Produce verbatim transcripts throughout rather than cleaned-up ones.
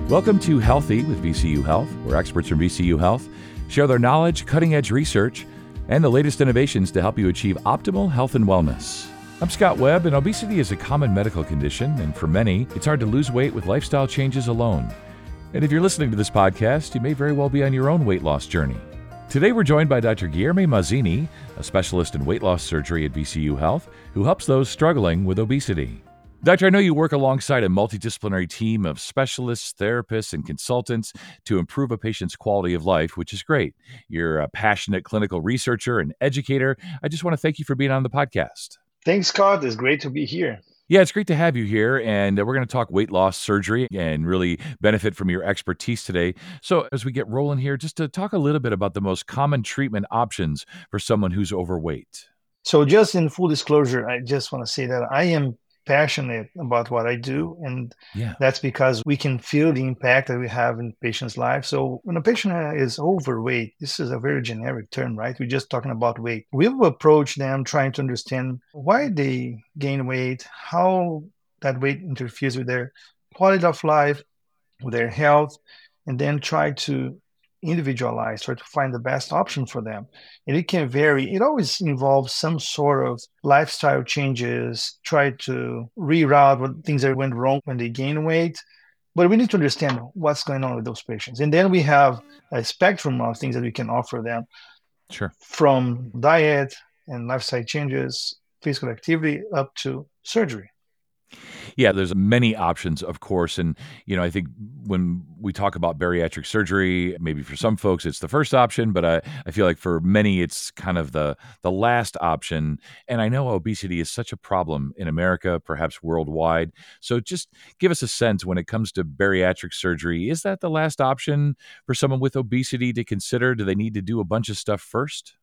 Welcome to Healthy with V C U Health, where experts from V C U Health share their knowledge, cutting-edge research, and the latest innovations to help you achieve optimal health and wellness. I'm Scott Webb, and obesity is a common medical condition, and for many, it's hard to lose weight with lifestyle changes alone. And if you're listening to this podcast, you may very well be on your own weight loss journey. Today, we're joined by Doctor Guilherme Mazzini, a specialist in weight loss surgery at V C U Health, who helps those struggling with obesity. Doctor, I know you work alongside a multidisciplinary team of specialists, therapists, and consultants to improve a patient's quality of life, which is great. You're a passionate clinical researcher and educator. I just want to thank you for being on the podcast. Thanks, Scott. It's great to be here. Yeah, it's great to have you here, and we're going to talk weight loss surgery and really benefit from your expertise today. So as we get rolling here, just to talk a little bit about the most common treatment options for someone who's overweight. So just in full disclosure, I just want to say that I am passionate about what I do, and Yeah. that's because we can feel the impact that we have in patients' lives. So when a patient is overweight, this is a very generic term, right? We're just talking about weight. We will approach them trying to understand why they gain weight, how that weight interferes with their quality of life, with their health, and then try to individualize, try to find the best option for them. And it can vary. It always involves some sort of lifestyle changes, try to reroute what things that went wrong when they gain weight. But we need to understand what's going on with those patients. And then we have a spectrum of things that we can offer them. Sure. From diet and lifestyle changes, physical activity, up to surgery. Yeah, there's many options, of course. And, you know, I think when we talk about bariatric surgery, maybe for some folks, it's the first option, but I, I feel like for many, it's kind of the, the last option. And I know obesity is such a problem in America, perhaps worldwide. So just give us a sense when it comes to bariatric surgery, is that the last option for someone with obesity to consider? Do they need to do a bunch of stuff first?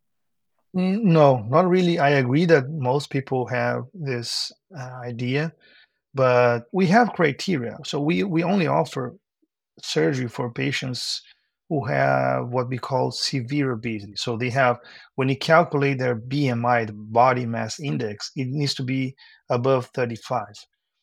No, not really. I agree that most people have this uh, idea. But we have criteria. So we, we only offer surgery for patients who have what we call severe obesity. So they have, when you calculate their B M I, the body mass index, it needs to be above thirty-five.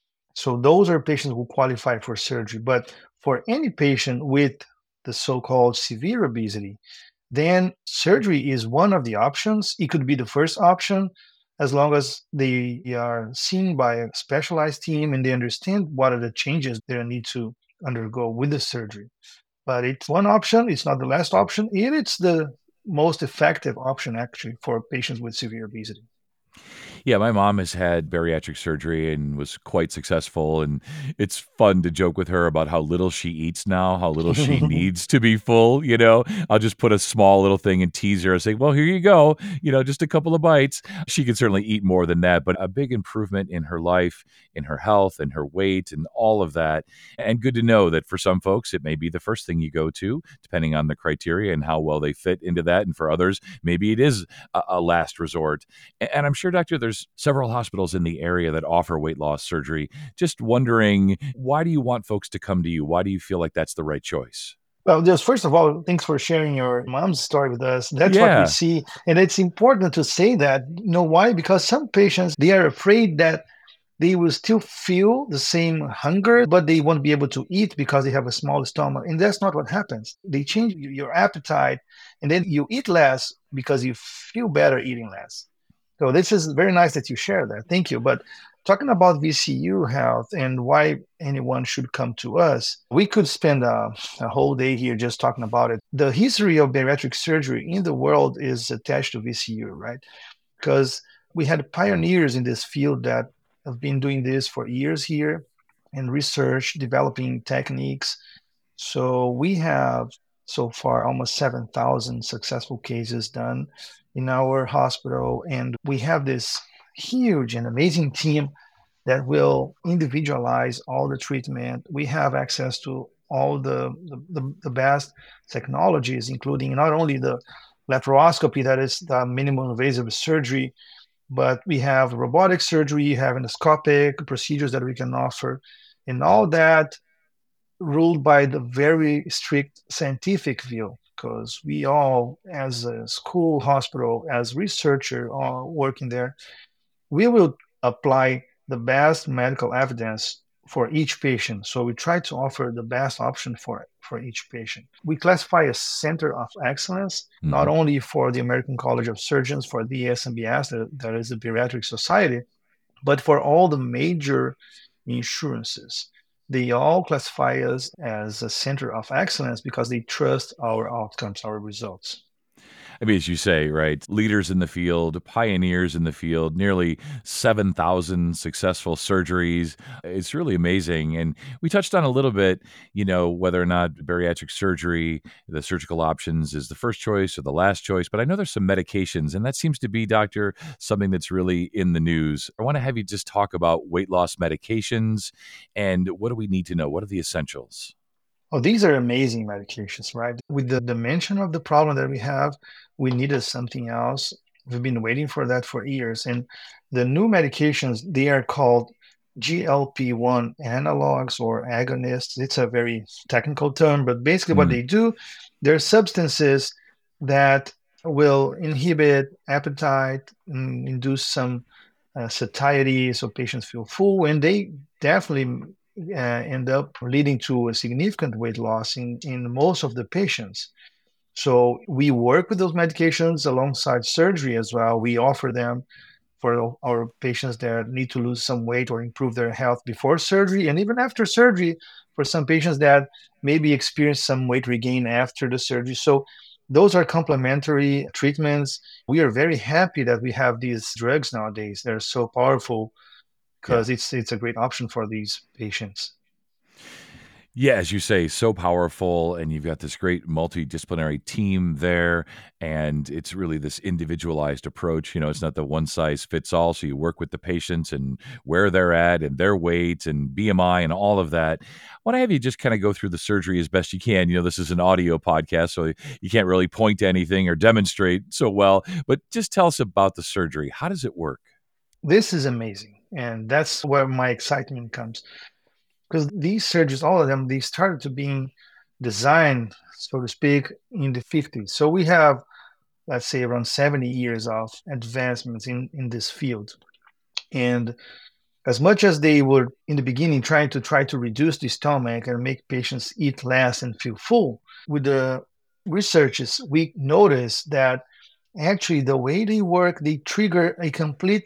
So those are patients who qualify for surgery. But for any patient with the so-called severe obesity, then surgery is one of the options. It could be the first option, as long as they are seen by a specialized team and they understand what are the changes they need to undergo with the surgery. But it's one option, it's not the last option, and it's the most effective option actually for patients with severe obesity. Yeah, my mom has had bariatric surgery and was quite successful. And it's fun to joke with her about how little she eats now, how little she needs to be full. You know, I'll just put a small little thing and tease her and say, well, here you go. You know, just a couple of bites. She can certainly eat more than that, but a big improvement in her life, in her health and her weight and all of that. And good to know that for some folks, it may be the first thing you go to, depending on the criteria and how well they fit into that. And for others, maybe it is a, a last resort. And I'm sure, Doctor, there's several hospitals in the area that offer weight loss surgery. Just wondering, why do you want folks to come to you? Why do you feel like that's the right choice? Well, just first of all, thanks for sharing your mom's story with us. That's what Yeah. we see. And it's important to say that. You know why? Because some patients, they are afraid that they will still feel the same hunger, but they won't be able to eat because they have a small stomach. And that's not what happens. They change your appetite, and then you eat less because you feel better eating less. So this is very nice that you share that. Thank you. But talking about V C U Health and why anyone should come to us, we could spend a, a whole day here just talking about it. The history of bariatric surgery in the world is attached to V C U, right? Because we had pioneers in this field that have been doing this for years here and research, developing techniques. So we have so far almost seven thousand successful cases done in our hospital. And we have this huge and amazing team that will individualize all the treatment. We have access to all the, the, the best technologies, including not only the laparoscopy, that is the minimum invasive surgery, but we have robotic surgery, have endoscopic procedures that we can offer, and all that ruled by the very strict scientific view, because we all, as a school, hospital, as researcher are working there, we will apply the best medical evidence for each patient. So we try to offer the best option for for each patient. We classify a center of excellence, not Mm-hmm. only for the American College of Surgeons, for the A S M B S, that, that is the Bariatric Society, but for all the major insurances. They all classify us as a center of excellence because they trust our outcomes, our results. I mean, as you say, right, leaders in the field, pioneers in the field, nearly seven thousand successful surgeries. It's really amazing. And we touched on a little bit, you know, whether or not bariatric surgery, the surgical options is the first choice or the last choice. But I know there's some medications, and that seems to be, doctor, something that's really in the news. I want to have you just talk about weight loss medications and what do we need to know? What are the essentials? Oh, these are amazing medications, right? With the dimension of the problem that we have, we needed something else. We've been waiting for that for years. And the new medications, they are called G L P one analogs or agonists. It's a very technical term, but basically what Mm, they do, they're substances that will inhibit appetite, and induce some uh, satiety so patients feel full, and they definitely uh, end up leading to a significant weight loss in, in most of the patients. So we work with those medications alongside surgery as well. We offer them for our patients that need to lose some weight or improve their health before surgery and even after surgery for some patients that maybe experience some weight regain after the surgery. So those are complementary treatments. We are very happy that we have these drugs nowadays. They're so powerful yeah. because it's it's a great option for these patients. Yeah, as you say, so powerful, and you've got this great multidisciplinary team there, and it's really this individualized approach. You know, it's not the one size fits all. So you work with the patients and where they're at and their weight and B M I and all of that. I want to have you just kind of go through the surgery as best you can. You know, this is an audio podcast, so you can't really point to anything or demonstrate so well, but just tell us about the surgery. How does it work? This is amazing. And that's where my excitement comes. Because these surgeries, all of them, they started to being designed, so to speak, in the fifties. So we have, let's say, around seventy years of advancements in, in this field. And as much as they were in the beginning trying to try to reduce the stomach and make patients eat less and feel full, with the researches, we noticed that actually the way they work, they trigger a complete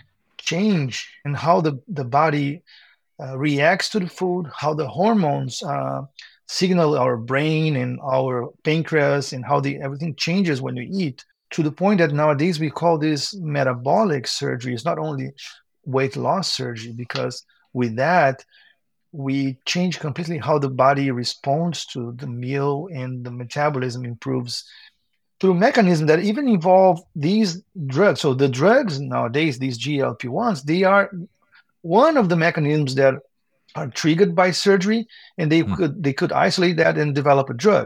change in how the, the body uh, reacts to the food, how the hormones uh, signal our brain and our pancreas, and how the everything changes when you eat. To the point that nowadays we call this metabolic surgery. It's not only weight loss surgery, because with that we change completely how the body responds to the meal, and the metabolism improves through mechanisms that even involve these drugs. So the drugs nowadays, these G L P ones, they are one of the mechanisms that are triggered by surgery, and they Hmm. could they could isolate that and develop a drug.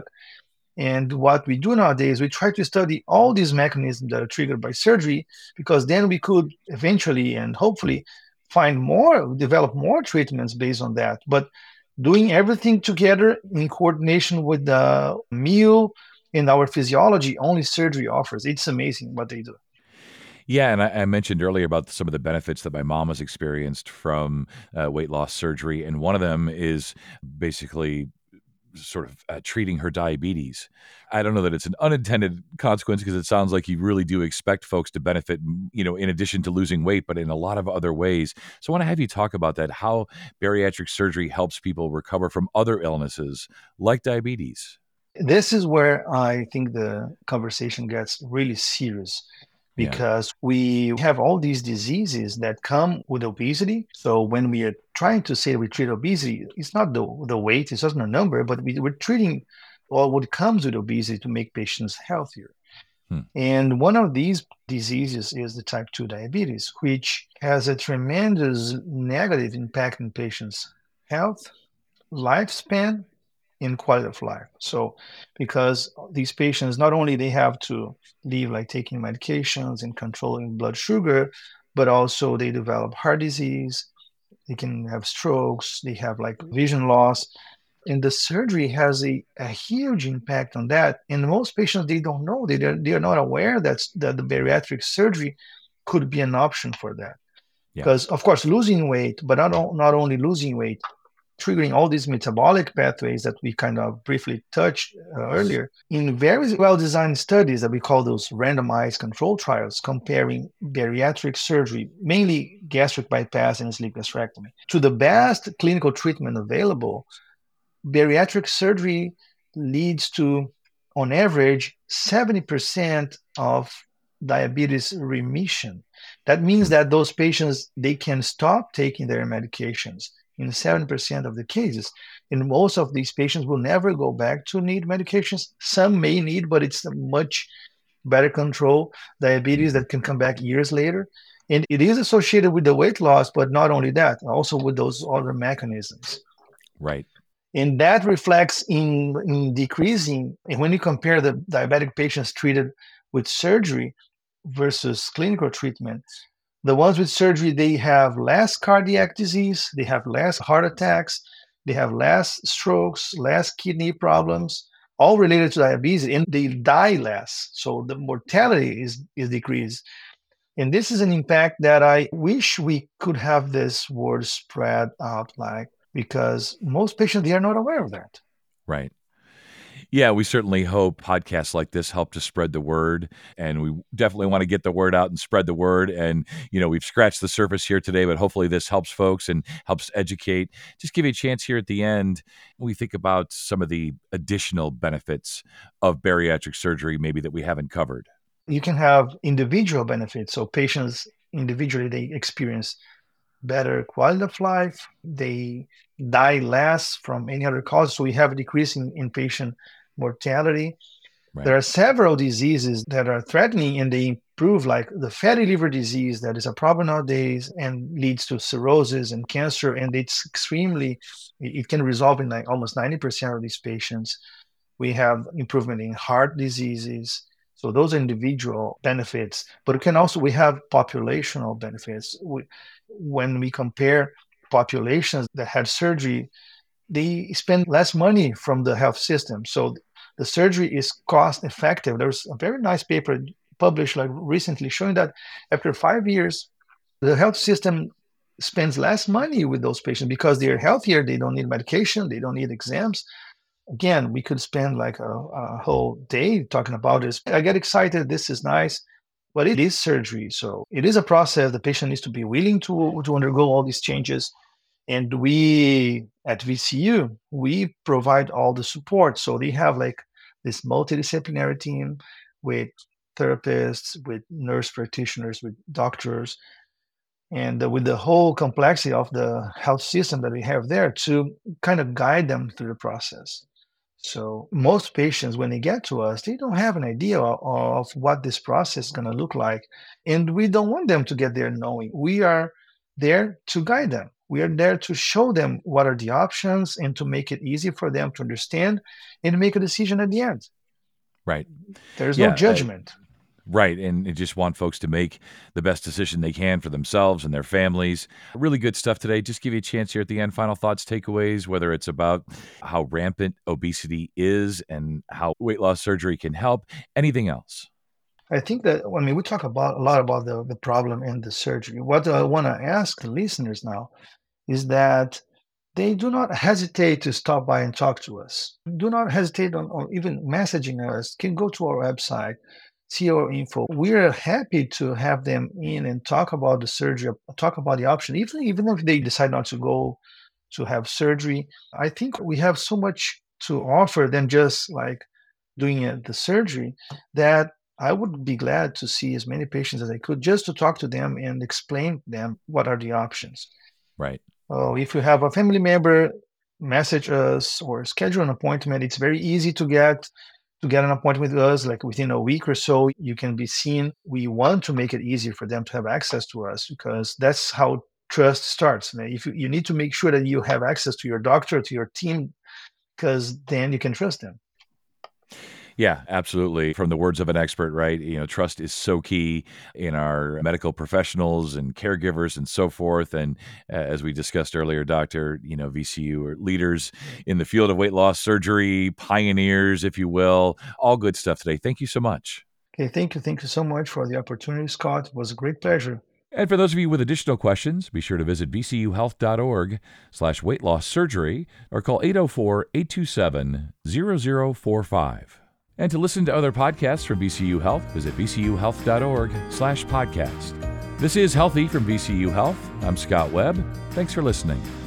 And what we do nowadays, we try to study all these mechanisms that are triggered by surgery, because then we could eventually and hopefully find more, develop more treatments based on that. But doing everything together in coordination with the meal and our physiology, only surgery offers. It's amazing what they do. Yeah, and I, I mentioned earlier about some of the benefits that my mom has experienced from uh, weight loss surgery, and one of them is basically sort of uh, treating her diabetes. I don't know that it's an unintended consequence because it sounds like you really do expect folks to benefit, m- you know, in addition to losing weight, but in a lot of other ways. So I want to have you talk about that, how bariatric surgery helps people recover from other illnesses like diabetes. This is where I think the conversation gets really serious, Yeah. because we have all these diseases that come with obesity. So when we are trying to say we treat obesity, it's not the, the weight, it's not a number, but we, we're treating all what comes with obesity to make patients healthier. Hmm. And one of these diseases is the type two diabetes, which has a tremendous negative impact on patients' health, lifespan, in quality of life. So because these patients, not only they have to live like taking medications and controlling blood sugar, but also they develop heart disease, they can have strokes, they have like vision loss. And the surgery has a, a huge impact on that. And most patients, they don't know, they, they are not aware that's, that the bariatric surgery could be an option for that. Yeah. Because, of course, losing weight, but not, not only losing weight, triggering all these metabolic pathways that we kind of briefly touched uh, earlier in very well designed studies that we call those randomized control trials comparing bariatric surgery, mainly gastric bypass and sleeve gastrectomy, to the best clinical treatment available. Bariatric surgery leads to, on average, seventy percent of diabetes remission. That means that those patients, they can stop taking their medications in seventy percent of the cases. And most of these patients will never go back to need medications. Some may need, but it's a much better control diabetes that can come back years later. And it is associated with the weight loss, but not only that, also with those other mechanisms. Right. And that reflects in, in decreasing, and when you compare the diabetic patients treated with surgery versus clinical treatment, the ones with surgery, they have less cardiac disease, they have less heart attacks, they have less strokes, less kidney problems, all related to diabetes, and they die less. So the mortality is, is decreased. And this is an impact that I wish we could have this word spread out like, because most patients, they are not aware of that. Right. Yeah, we certainly hope podcasts like this help to spread the word, and we definitely want to get the word out and spread the word. And, you know, we've scratched the surface here today, but hopefully this helps folks and helps educate. Just give you a chance here at the end. We think about some of the additional benefits of bariatric surgery, maybe that we haven't covered. You can have individual benefits. So patients individually, they experience better quality of life. They die less from any other cause. So we have a decrease in, in patient mortality. Right. There are several diseases that are threatening and they improve, like the fatty liver disease that is a problem nowadays and leads to cirrhosis and cancer. And it's extremely, it can resolve in like almost ninety percent of these patients. We have improvement in heart diseases. So those are individual benefits, but it can also, we have populational benefits. We, when we compare populations that had surgery, they spend less money from the health system. So the surgery is cost effective. There's a very nice paper published like recently showing that after five years, the health system spends less money with those patients because they're healthier. They don't need medication. They don't need exams. Again, we could spend like a, a whole day talking about this. I get excited. This is nice. But it is surgery. So it is a process. The patient needs to be willing to, to undergo all these changes. And we at V C U, we provide all the support. So they have like this multidisciplinary team with therapists, with nurse practitioners, with doctors, and uh, with the whole complexity of the health system that we have there to kind of guide them through the process. So most patients, when they get to us, they don't have an idea of what this process is going to look like. And we don't want them to get there knowing. We are there to guide them. We are there to show them what are the options and to make it easy for them to understand and make a decision at the end. Right. There's yeah, no judgment. Uh, Right. And I just want folks to make the best decision they can for themselves and their families. Really good stuff today. Just give you a chance here at the end. Final thoughts, takeaways, whether it's about how rampant obesity is and how weight loss surgery can help. Anything else? I think that, I mean, we talk about a lot about the, the problem in the surgery. What I want to ask the listeners now is that they do not hesitate to stop by and talk to us. Do not hesitate on, on even messaging us. Can go to our website, see our info. We're happy to have them in and talk about the surgery, talk about the option, even, even if they decide not to go to have surgery. I think we have so much to offer than just like doing the surgery that I would be glad to see as many patients as I could just to talk to them and explain to them what are the options. Right. Oh, if you have a family member, message us or schedule an appointment. It's very easy to get to get an appointment with us, like within a week or so, you can be seen. We want to make it easier for them to have access to us because that's how trust starts. If you, you need to make sure that you have access to your doctor, to your team, because then you can trust them. Yeah, absolutely. From the words of an expert, right? You know, trust is so key in our medical professionals and caregivers and so forth. And uh, as we discussed earlier, Doctor, you know, V C U are leaders in the field of weight loss surgery, pioneers, if you will. All good stuff today. Thank you so much. Okay, thank you. Thank you so much for the opportunity, Scott. It was a great pleasure. And for those of you with additional questions, be sure to visit vcuhealth.org slash weight loss surgery or call eight oh four, eight two seven, zero zero four five. And to listen to other podcasts from V C U Health, visit vcuhealth.org slash podcast. This is Healthy from V C U Health. I'm Scott Webb. Thanks for listening.